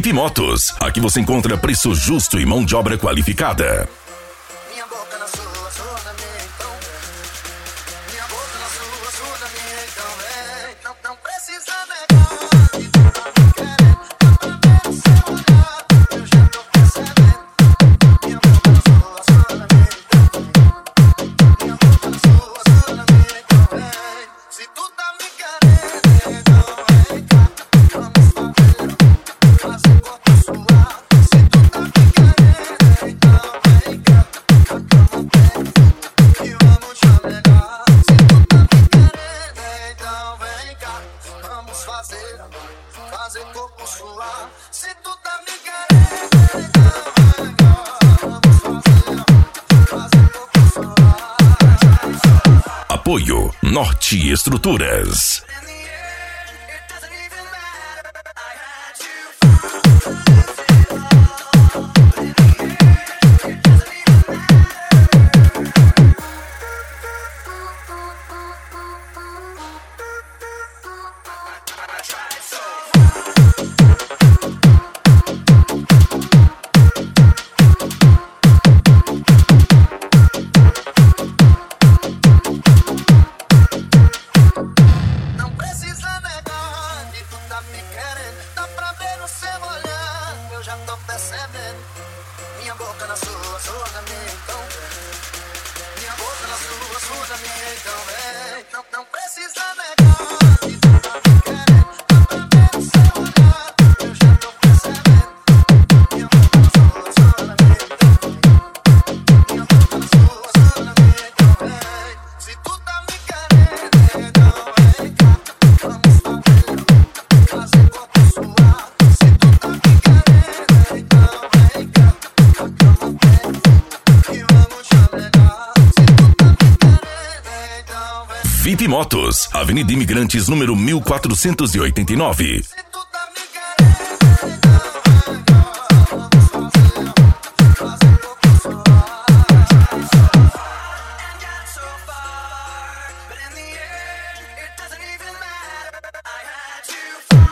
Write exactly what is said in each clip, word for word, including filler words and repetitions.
V I P Motos. Aqui você encontra preço justo e mão de obra qualificada. Minha boca na sua, sua na minha, então. Minha boca na sua, sua na minha, então. Vem, não, não precisa negar. E tu tá me querendo, dá pra ver o seu olhar. Eu já tô percebendo. Minha boca na sua, sua na minha, então. Minha boca na sua, sua na minha, então. Vem, se tu tá me querendo, então vem cá. Vamos fazer, fazer corpo suar. Se tu tá me querendo, então vem cá. E vamos chamegar. Se tu tá me querendo, então vem cá. Vamos fazer, fazer corpo suar. Se tu tá me querendo, então vem cá. Vamos fazer, fazer corpo suar. Apoio Norte Estruturas. Não precisa negar que tu tá me querendo. Dá pra ver no seu olhar, eu já tô percebendo. Minha boca na sua, sua na minha, então. Minha boca na sua, sua na minha, então. Vem, não, não precisa negar que tu tá me querendo. Dá pra ver no seu olhar, eu já tô percebendo. Minha boca na sua, sua na minha, então. Minha boca na sua, sua na minha, então. Vem, se tu tá me querendo, então vem cá. Vamos fazer, fazer corpo suar. Se tu tá me querendo, então vem cá. A cama tem e vamos chamegar. Se tu tá me querendo, então vem. V I P Motos, Avenida Imigrantes, número mil quatrocentos e oitenta e nove. Se tu tá me querendo, então vem cá. Vamos fazer, fazer corpo suar. And got so far, but in the end, it doesn't even matter. I had you far.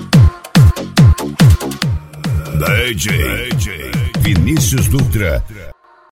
D J Vinícius Dutra.